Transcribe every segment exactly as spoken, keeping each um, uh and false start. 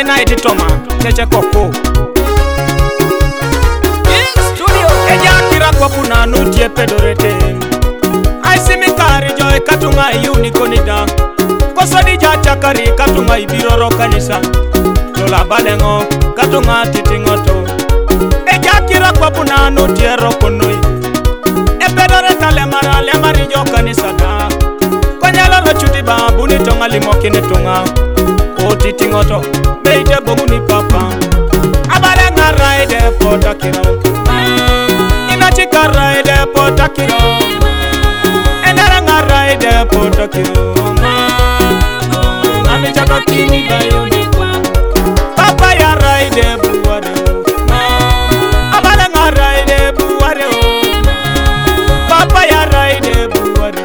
na editoma cheche koko studio eja kira kwa puna nutie pedorete ai simikari joy katunga unikonida kosodi ja chakari katunga ibiroro kanisa dola balengo katunga titingoto eja kira kwa puna nutie rokonoi e pedoreta le mara le mari jo kanisa da konyala rochuti babu ni tonga limokine tonga o titingoto beite bomuni papa abale ngaraide potakiro inachika raide potakiro enara ngaraide potakiro ami chaka kini bayoni papa ya raide buware abale ngaraide buware papa ya raide buware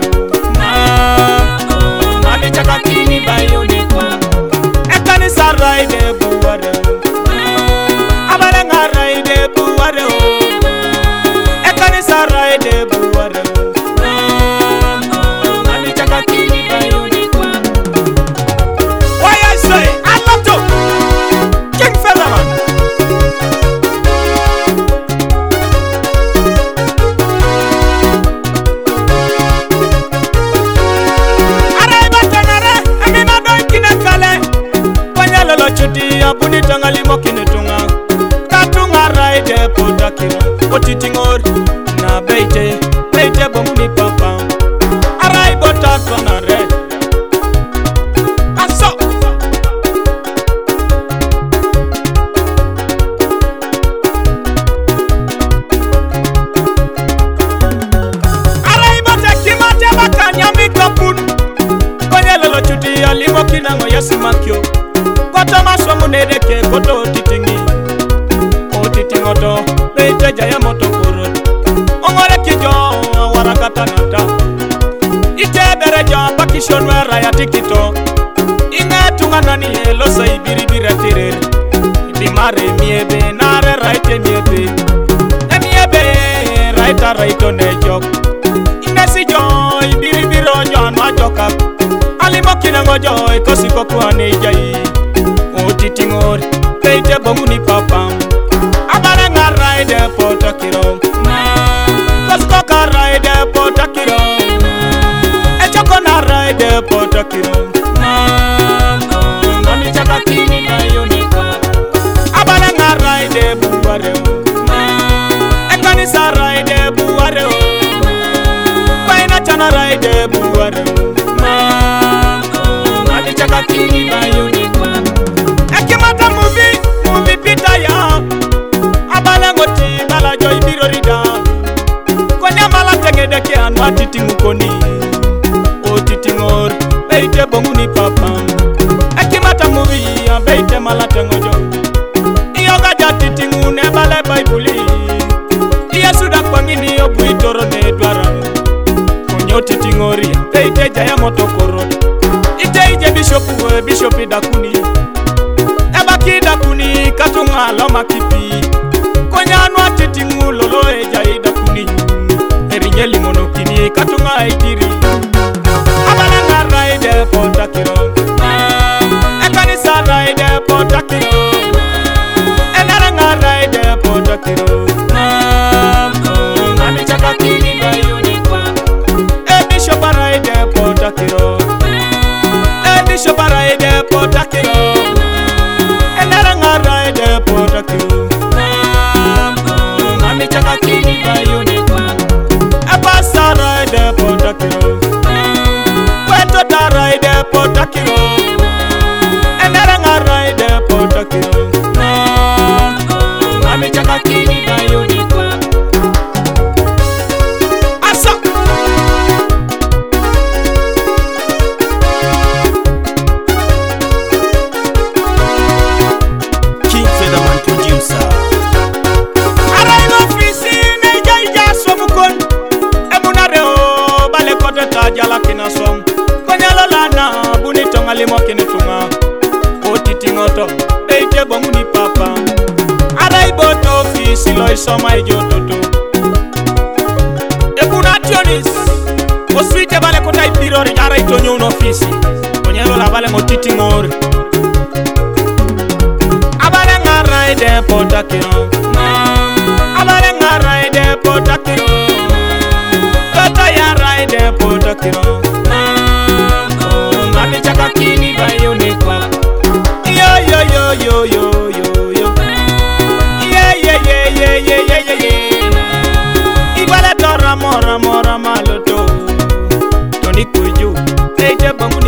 ami chaka kini bayoni ekanisa raide buware abale ngaraide buware ekanisa raide buware ami chaka kini bayoni why I say I love to King Featherman chuti abuni tangali mokine tunga katunga raide potakiro otitingor na beite beite bomuni papa arai botato na re aso arai botakima te bakanya mikapun konyelo lo chuti alimo kinango yasimakyo Koto maswamu nedeke koto titingi O titingoto beite jaya moto kuro Ongole kijo warakata nata Ite berejo bakishonwe raya tikito Inge tunga nani helo sa ibiri bira tere Dimare miebe nare raite miebe E miebe raita raito nejok Inge si jo ibiri biro jo anwa joka Alimo kinango jo ikosi kokuwa nejai Otitingor, beite bomuni papa abale ngaraide potakiro kosko karaide potakiro echoko naraide potakiro mami chaka kini bayoni abale ngaraide buware ekanisa raide buware baina chana raide buware mami chaka kini bayoni Ekimata movie, movie pita ya Abale ngoti bala joy birorida Konya mala tegedeke anwa titingu koni O titingor, beite bomuni papa Ekimata movie ya beite mala tengojo Iyoga ja titingu ne bale baibuli Iya suda kwangini obu itoro ne dwara Konyo titingori ya beite jaya motokoro Ite ije bishopu we bishopi dakuni Kida kuni katunga loma kipi Konyanwa titingu lolo eja ida kuni Erinye mono kini katunga idiri Abale nga raide potakiro Ekanisa raide potakiro Enara nga raide potakiro Mami chaka kini bayoni E bishopa raide potakiro E bishopa raide potakiro Raide potakiro Mami chaka kini bayoni Epasa raide potakiro Weto ta raide potakiro Enera nga raide potakiro Mami chaka kini bayoni Asa Jala kina som konyala lana buni tonga limo kini tunga otitingoto beite bomuni papa arai boto fi silo isoma ijototo ebuna tionis oswite bale kota ibirori arai tonyo no ofisi konyalo la bale motitingori de potakiro abale ngara de potakiro kata ya rai de potakiro mami chaka kini bayo ne kwa yo yo yo yo yo yo yo yeah yeah yeah yeah yeah yeah yeah ibale tora mora mora maloto toni kuju teje bamu